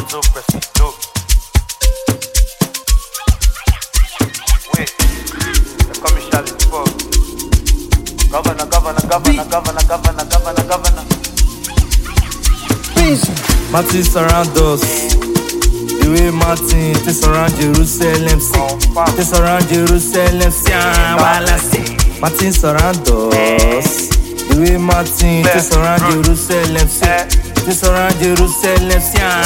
to press it, do. Wait, they call me Charlie before. Governor. Martin surround us. The way Martin they surround Jerusalem, they surround Jerusalem, Martin surround us. The way Martin they surround Jerusalem, they surround Jerusalem,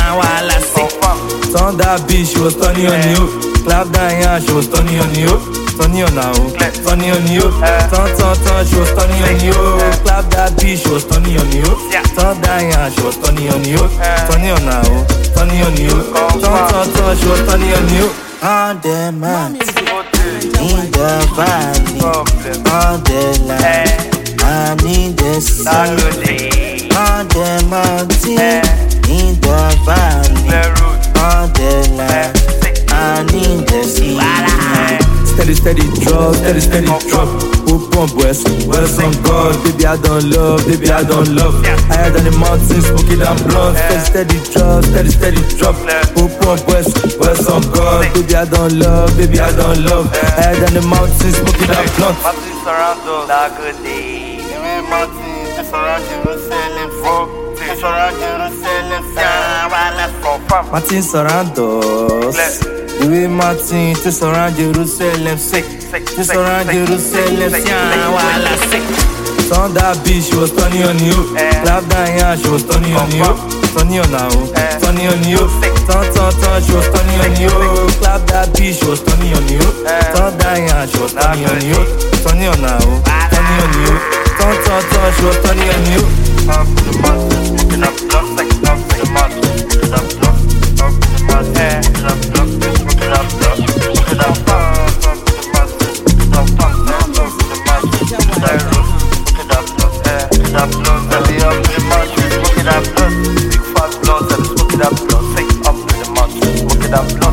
Turn that bitch, she was turning on you. Clap that hand, she was turning on you. Turning on now, turning on you. Turn, she was turning on you. Clap that bitch, she was turning on you. Turn that hand, she was turning on you. Turning on now, turning on you. Turn, she was turning on you. On the mat, in the valley, on the line, and in the sea. On the mountain, in the valley, on the line, and in the sea. Steady drop, steady drop. Who pump west on God. Baby I don't love. Higher than the mountains, smoking and blunt. Steady drop. Who pump west on God. Baby I don't love. Higher than the mountains, smoking and blunt. Martin surround us, not good day. The way Martin they surround Jerusalem, they surround Jerusalem, Martin surround us. The way Martin they surround Jerusalem, they surround Jerusalem, Turn that bitch, she was turning on you. Clap that hand, she was turning on you. Turning on now, turning on you. Turn, she was turning on you. Clap that bitch, she was turning on you. Turn that hand, she was turning on you. Turning on now, turning on you. Turn, she was turning on you. Up to the monster, smoking up blunt like up to the monster, smoking up blunt, up to the monster, smoking up blunt, smoking up blunt, smoking up blunt, up to the monster, smoking up blunt, up to the monster, smoking up blunt, smoking up blunt, belly up to the monster, smoking up blunt, big fat blunt, and smoking up blunt, take up to the monster, smoking up blunt.